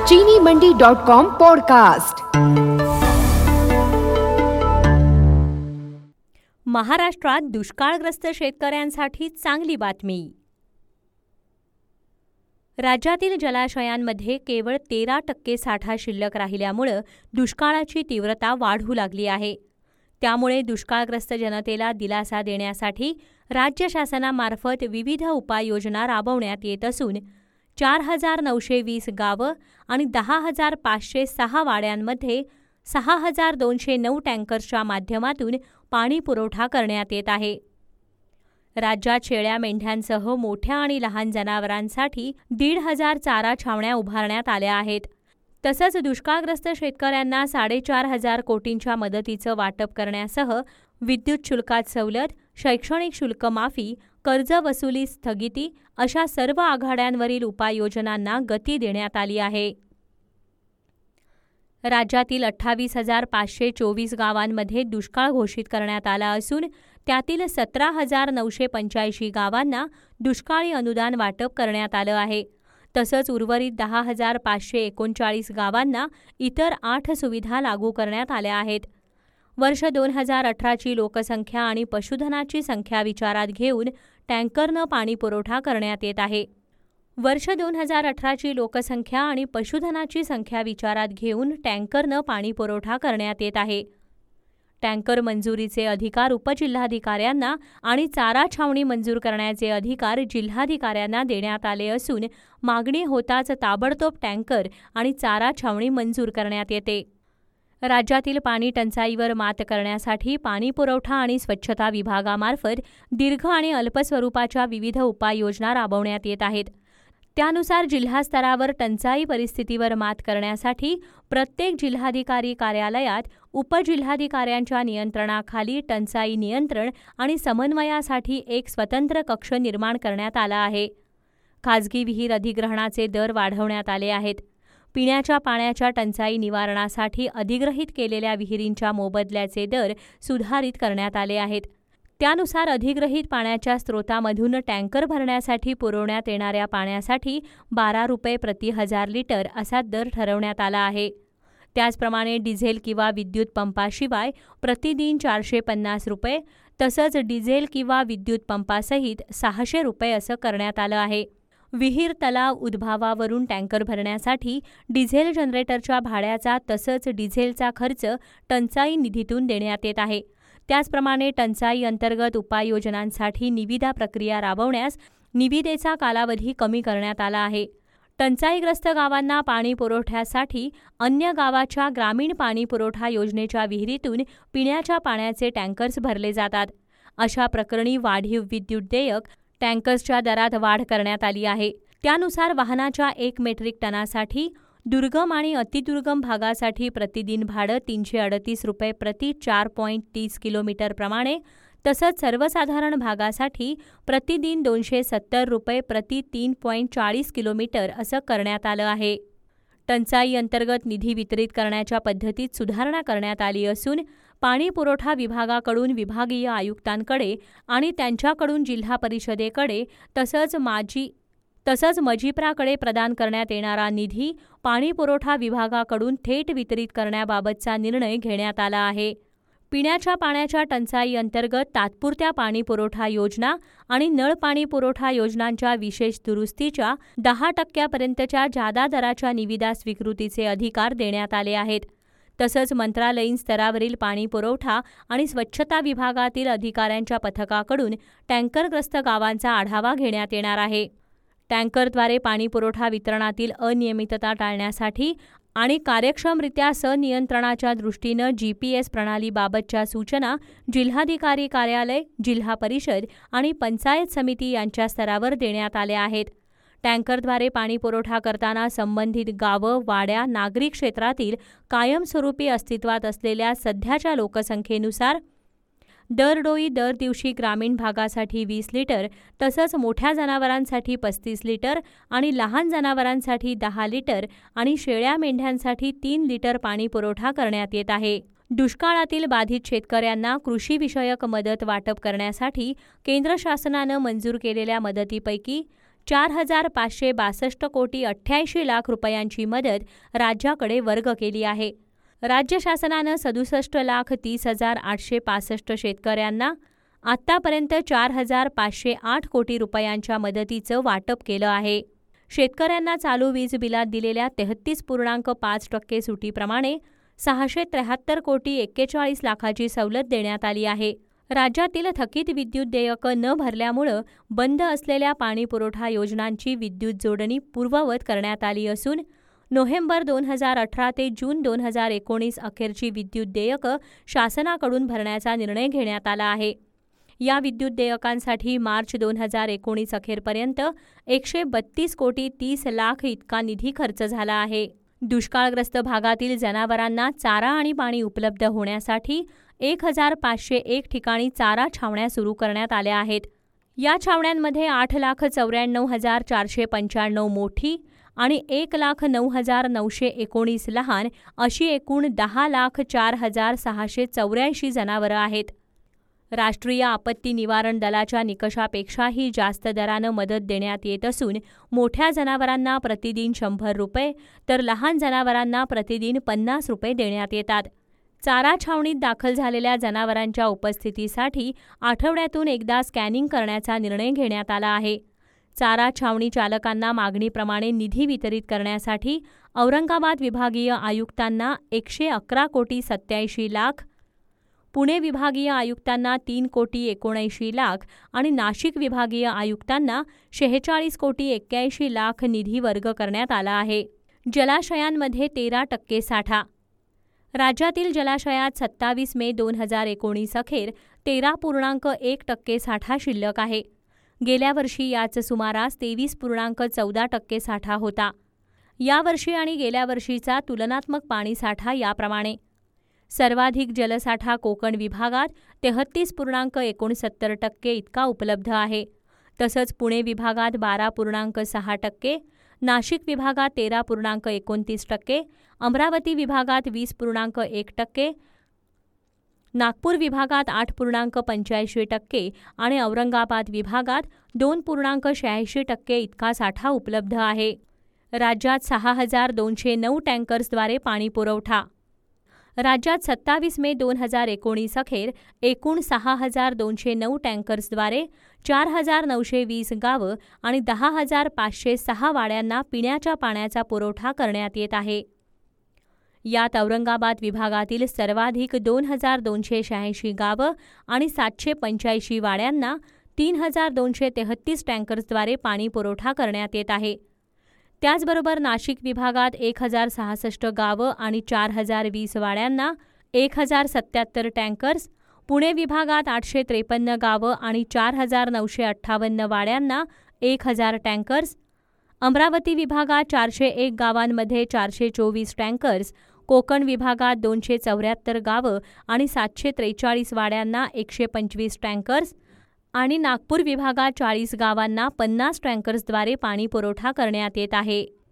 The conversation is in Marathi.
चीनीमंडी.com पॉडकास्ट। महाराष्ट्रात दुष्काळग्रस्त शेतकऱ्यांसाठी चांगली बातमी। राज्यातील जलाशयांमध्ये केवळ 13% साठा शिल्लक राहिल्यामुळे दुष्काळाची तीव्रता वाढू लागली आहे। त्यामुळे दुष्काळग्रस्त जनतेला दिलासा देण्यासाठी राज्य शासनामार्फत विविध उपाययोजना राबवण्यात येत असून 4,920 गावं आणि 10,506 वाड्यांमध्ये 6,209 टँकर्सच्या माध्यमातून पाणी पुरवठा करण्यात येत आहे। राज्यात शेळ्या मेंढ्यांसह मोठ्या आणि लहान जनावरांसाठी 1,500 चारा छावण्या उभारण्यात आल्या आहेत। तसंच दुष्काळग्रस्त शेतकऱ्यांना 4,500 कोटींच्या मदतीचं वाटप करण्यासह विद्युत शुल्कात सवलत, शैक्षणिक शुल्क माफी, कर्ज वसुली स्थगिती अशा सर्व आघाड्यांवरील उपाययोजनांना गती देण्यात आली आहे। राज्यातील 28,524 गावांमध्ये दुष्काळ घोषित करण्यात आला असून त्यातील 17,985 गावांना दुष्काळी अनुदान वाटप करण्यात आलं आहे। तसंच उर्वरित 10,539 गावांना इतर 8 सुविधा लागू करण्यात आल्या आहेत। वर्ष 2018ची लोकसंख्या आणि पशुधनाची संख्या विचारात घेऊन टँकरनं पाणी पुरवठा करण्यात येत आहे। वर्ष 2018ची लोकसंख्या आणि पशुधनाची संख्या विचारात घेऊन टँकरनं पाणी पुरवठा करण्यात येत आहे। टँकर मंजुरीचे अधिकार उपजिल्हाधिकाऱ्यांना आणि चारा छावणी मंजूर करण्याचे अधिकार जिल्हाधिकाऱ्यांना देण्यात आले असून मागणी होताच ताबडतोब टँकर आणि चारा छावणी मंजूर करण्यात येते। राज्यातील पाणी टंचाईवर मात करण्यासाठी पाणीपुरवठा आणि स्वच्छता विभागामार्फत दीर्घ आणि अल्प स्वरूपाच्या विविध उपाययोजना राबवण्यात येत आहेत। त्यानुसार जिल्हास्तरावर टंचाई परिस्थितीवर मात करण्यासाठी प्रत्येक जिल्हाधिकारी कार्यालयात उपजिल्हाधिकाऱ्यांच्या नियंत्रणाखाली टंचाई नियंत्रण आणि समन्वयासाठी एक स्वतंत्र कक्ष निर्माण करण्यात आला आहे। खाजगी विहीर अधिग्रहणाचे दर वाढवण्यात आले आहेत। पिण्याच्या पाण्याच्या टंचाई निवारणासाठी अधिग्रहित केलेल्या विहिरींच्या मोबदल्याचे दर सुधारित करण्यात आले आहेत। त्यानुसार अधिग्रहित पाण्याच्या स्रोतामधून टँकर भरण्यासाठी पुरवण्यात येणाऱ्या पाण्यासाठी 12 रुपये प्रति 1000 लिटर असा दर ठरवण्यात आला आहे। त्याचप्रमाणे डिझेल किंवा विद्युत पंपाशिवाय प्रतिदिन 450 रुपये तसंच डिझेल किंवा विद्युत पंपासहित 600 रुपये असं करण्यात आलं आहे। विहीर तलाव उद्भावावरून टँकर भरण्यासाठी डिझेल जनरेटरच्या भाड्याचा तसंच डिझेलचा खर्च टंचाई निधीतून देण्यात येत आहे। त्याचप्रमाणे टंचाई अंतर्गत उपाययोजनांसाठी निविदा प्रक्रिया राबवण्यास निविदेचा कालावधी कमी करण्यात आला आहे। टंचाईग्रस्त गावांना पाणी पुरवठ्यासाठी अन्य गावाच्या ग्रामीण पाणी पुरवठा योजनेच्या विहिरीतून पिण्याच्या पाण्याचे टँकर्स भरले जातात। अशा प्रकरणी वाढीव विद्युत देयक टँकर्सच्या दरात वाढ करण्यात आली आहे। त्यानुसार वाहनाच्या 1 मेट्रिक टनासाठी दुर्गम आणि अतिदुर्गम भागासाठी प्रतिदिन भाडं 338 रुपये प्रति 4.30 किलोमीटर प्रमाणे तसंच सर्वसाधारण भागासाठी प्रतिदिन 270 रुपये प्रति 3.40 किलोमीटर असं करण्यात आलं आहे। टंचाई अंतर्गत निधी वितरित करण्याच्या पद्धतीत सुधारणा करण्यात आली असून पाणी पुरवठा विभागाकडून विभागीय आयुक्तांकडे आणि त्यांच्याकडून जिल्हा परिषदेकडे तसंच मजिप्राकडे प्रदान करण्यात येणारा निधी पाणी पुरवठा विभागाकडून थेट वितरित करण्याबाबतचा निर्णय घेण्यात आला आहे। पिण्याच्या पाण्याच्या टंचाई अंतर्गत तात्पुरत्या पाणी पुरवठा योजना आणि नळ पाणी पुरवठा योजनांच्या विशेष दुरुस्तीच्या 10% जादा दराच्या निविदा स्वीकृतीचे अधिकार देण्यात आले आहेत। तसंच मंत्रालयीन स्तरावरील पाणी पुरवठा आणि स्वच्छता विभागातील अधिकाऱ्यांच्या पथकाकडून टँकरग्रस्त गावांचा आढावा घेण्यात येणार आहे। टँकरद्वारे पाणीपुरवठा वितरणातील अनियमितता टाळण्यासाठी आणि कार्यक्षमरित्या संनियंत्रणाच्या दृष्टीनं GPS प्रणालीबाबतच्या सूचना जिल्हाधिकारी कार्यालय, जिल्हा परिषद आणि पंचायत समिती यांच्या स्तरावर देण्यात आल्या आहेत। टँकरद्वारे पाणीपुरवठा करताना संबंधित गावं, वाड्या, नागरी क्षेत्रातील कायमस्वरूपी अस्तित्वात असलेल्या सध्याच्या लोकसंख्येनुसार दरडोई दर दिवशी ग्रामीण भागासाठी 20 लिटर तसंच मोठ्या जनावरांसाठी 35 लिटर आणि लहान जनावरांसाठी 10 लिटर आणि शेळ्या मेंढ्यांसाठी 3 लिटर पाणी पुरवठा करण्यात येत आहे। दुष्काळातील बाधित शेतकऱ्यांना कृषीविषयक मदत वाटप करण्यासाठी केंद्र शासनानं मंजूर केलेल्या मदतीपैकी 4,562,88,00,000 रुपयांची मदत राज्याकडे वर्ग केली आहे. राज्य शासनानं 67,30,865 शेतकऱ्यांना आत्तापर्यंत 4,508 कोटी रुपयांच्या मदतीचं वाटप केलं आहे. शेतकऱ्यांना चालू वीज बिलात दिलेल्या 33.5% सुटीप्रमाणे 673,41,41,00,000ची सवलत देण्यात आली आहे. राज्यातील थकीत विद्युत देयकं न भरल्यामुळं बंद असलेल्या पाणीपुरवठा योजनांची विद्युत जोडणी पूर्ववत करण्यात आली असून नोव्हेंबर 2018 ते जून 2019 अखेरची विद्युत देयकं शासनाकडून भरण्याचा निर्णय घेण्यात आला आहे. या विद्युत देयकांसाठी मार्च 2019 अखेरपर्यंत 132,30,00,000 इतका निधी खर्च झाला आहे. दुष्काळग्रस्त भागातील जनावरांना चारा आणि पाणी उपलब्ध होण्यासाठी 1,501 ठिकाणी चारा छावण्या सुरू करण्यात आल्या आहेत. या छावण्यांमध्ये 8,94,495 मोठी आणि 1,09,919 लहान अशी एकूण 10,04,684 जनावरं आहेत. राष्ट्रीय आपत्ती निवारण दलाच्या निकषापेक्षाही जास्त दरानं मदत देण्यात येत असून मोठ्या जनावरांना प्रतिदिन 100 रुपये तर लहान जनावरांना प्रतिदिन 50 रुपये देण्यात येतात. चारा छावणीत दाखल झालेल्या जनावरांच्या उपस्थितीसाठी आठवड्यातून एकदा स्कॅनिंग करण्याचा निर्णय घेण्यात आला आहे. चारा छावणी चालकांना मागणीप्रमाणे निधी वितरित करण्यासाठी औरंगाबाद विभागीय आयुक्तांना 111,87,00,000, पुणे विभागीय आयुक्तांना 3,79,00,000 आणि नाशिक विभागीय आयुक्तांना 46,81,00,000 निधी वर्ग करण्यात आला आहे. जलाशयांमध्ये 13% साठा. राज्यातील जलाशयात 27 मे 2019 अखेर 13.1% साठा शिल्लक आहे. गेल्या वर्षी याच सुमारास 23.14% साठा होता. यावर्षी आणि गेल्या वर्षीचा तुलनात्मक पाणीसाठा याप्रमाणे: सर्वाधिक जलसाठा कोकण विभागात 33.69% इतका उपलब्ध आहे. तसंच पुणे विभागात 12.6%, नाशिक विभागात 13.29%, अमरावती विभागात 20.1%, नागपूर विभागात 8.85% आणि औरंगाबाद विभागात 2.86% इतका साठा उपलब्ध आहे. राज्यात 6,209 टँकर्सद्वारे पाणीपुरवठा. राज्यात 27 मे 2019 अखेर एकूण 6,209 टँकर्सद्वारे 4,920 गावं आणि 10,506 वाड्यांना पिण्याच्या पाण्याचा पुरवठा करण्यात येत आहे. यात औरंगाबाद विभागातील सर्वाधिक 2,286 गावं आणि 785 वाड्यांना 3,233 टँकर्सद्वारे पाणीपुरवठा करण्यात येत आहे. त्याचबरोबर नाशिक विभागात 1,066 गावं आणि 4,020 वाड्यांना 1,077 टँकर्स, पुणे विभागात 853 गावं आणि 4,958 वाड्यांना 1,000 टँकर्स, अमरावती विभागात 401 गावांमध्ये 424 टँकर्स, कोकण विभागात 274 गावं आणि 743 वाड्यांना 125 टँकर्स आणि नागपूर विभागात 40 गावांना 50 टँकर्सद्वारे पाणीपुरवठा करण्यात येत आहे.